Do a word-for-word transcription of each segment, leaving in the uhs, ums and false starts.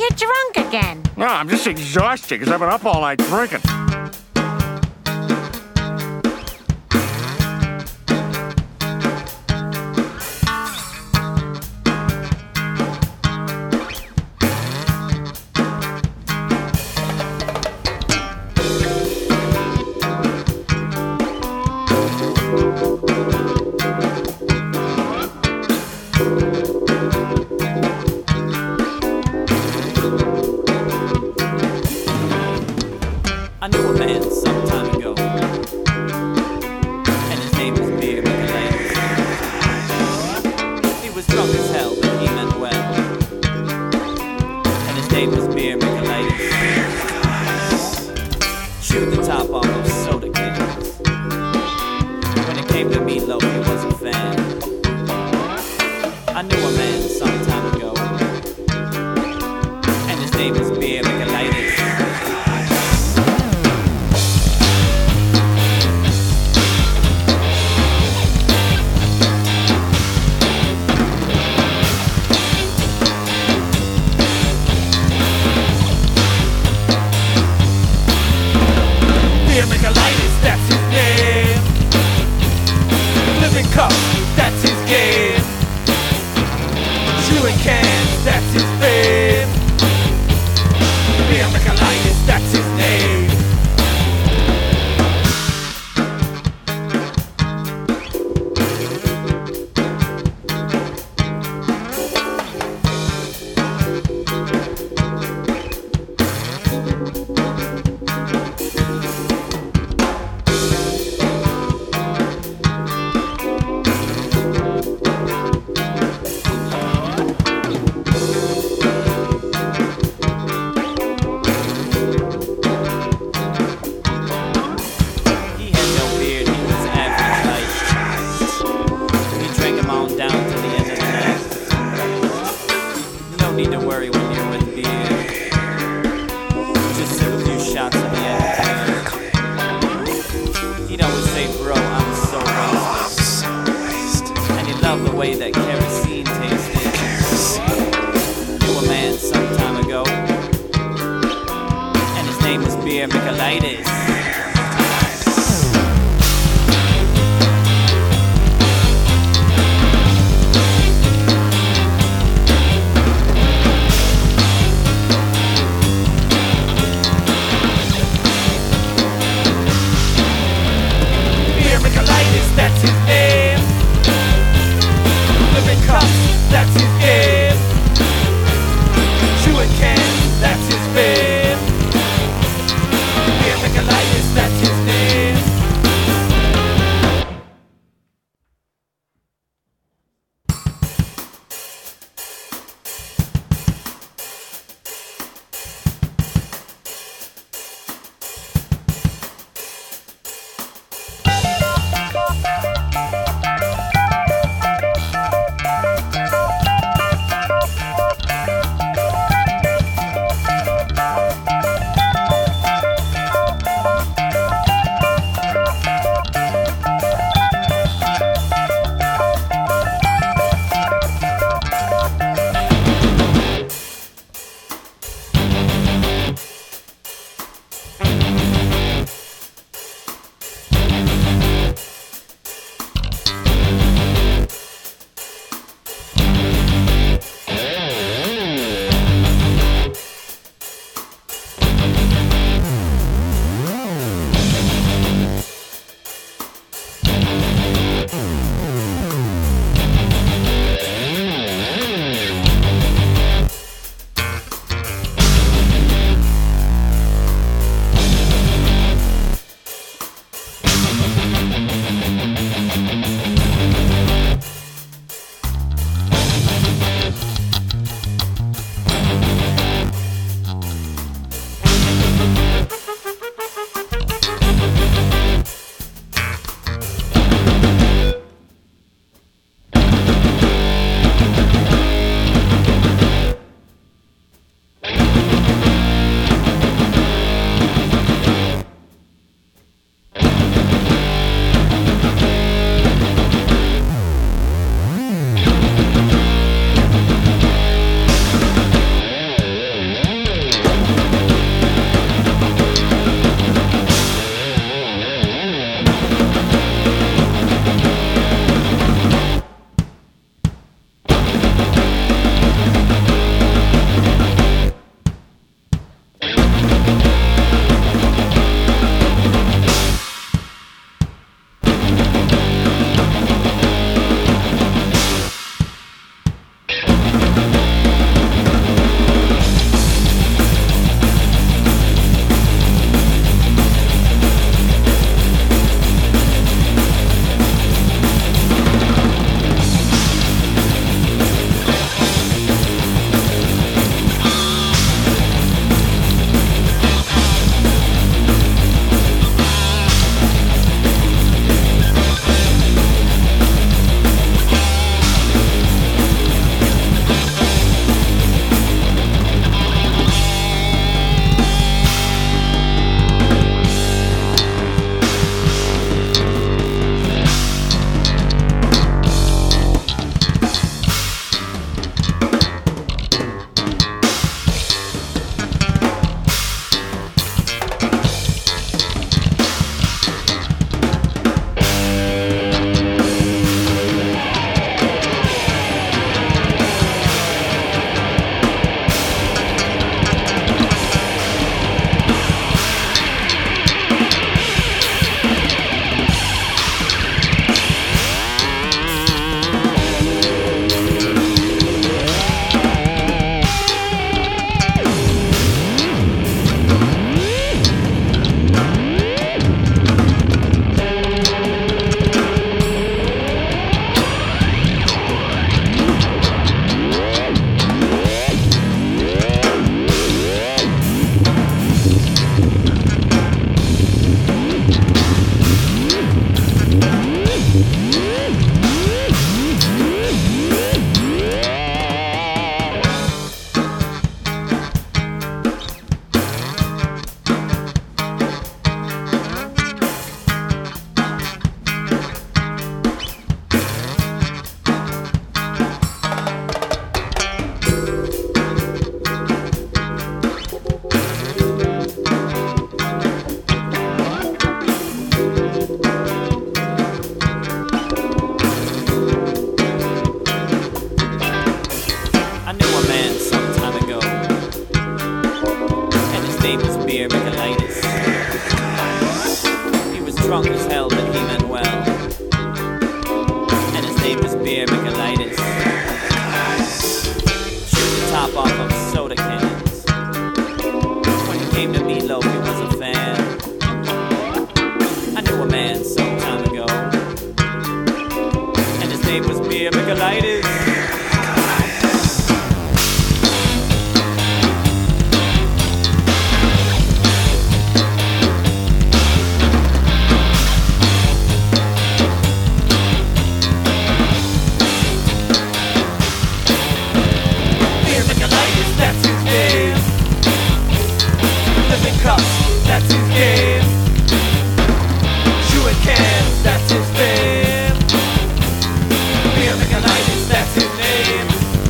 get drunk again? No, I'm just exhausted because I've been up all night drinking. I knew a man some time ago, and his name was Beer Michelatus. He was drunk as hell, but he meant well, and his name was Beer Michelatus. Chewed the top off of soda cans. When it came to meatloaf, he was a fan. I knew a man some time ago, and his name was Beer Michelatus. Michelatus, that's his name. Living cup, that's his game. Chewing cans, that's his fame. Beer Michelatus, that's his name. He had no beard, he was average height. He drank them all down to the end of the night. No need to worry when you're with beer. Just sip a few shots at the end. He'd always say, bro, I'm so wasted. And he loved the way that kerosene tasted. Knew a man some time ago, and his name was Beer Michelatus. Beer Michelatus, that's his name. Living cups, that's his game. Chewing cans, that's his fame. Beer Michelatus, that's his name. Beer Micolitis. That's his name. Living cups, that's his game. Chewing cans, that's his fame. Beer Micolitis, that's his name.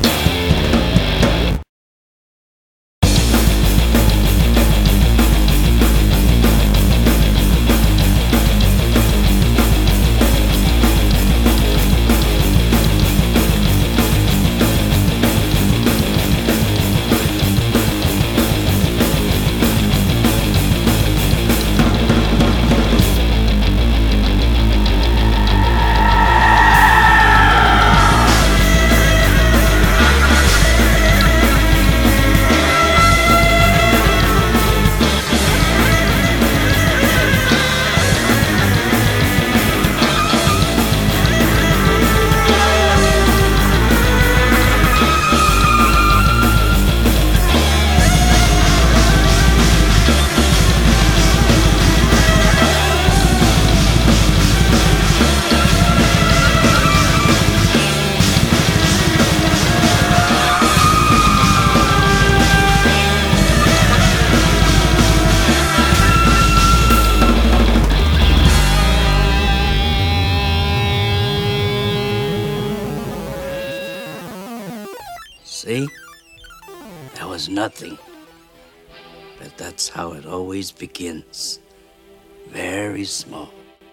See? That was nothing. But that's how it always begins. Very small.